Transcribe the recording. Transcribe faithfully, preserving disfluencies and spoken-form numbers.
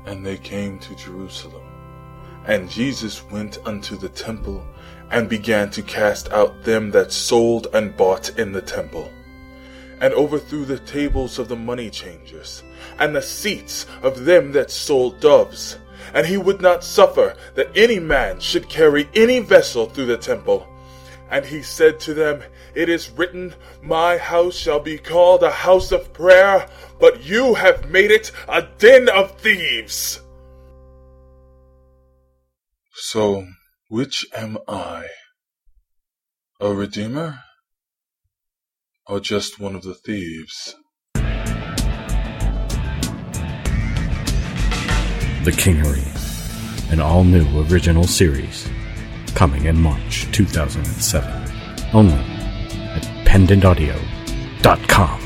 And they came to Jerusalem. And Jesus went unto the temple, and began to cast out them that sold and bought in the temple, and overthrew the tables of the money changers, and the seats of them that sold doves. And he would not suffer that any man should carry any vessel through the temple. And he said to them, It is written, My house shall be called a house of prayer, but you have made it a den of thieves. So, which am I? A redeemer? Or just one of the thieves? The Kingery, an all-new original series, coming in March two thousand seven, only at pendant audio dot com.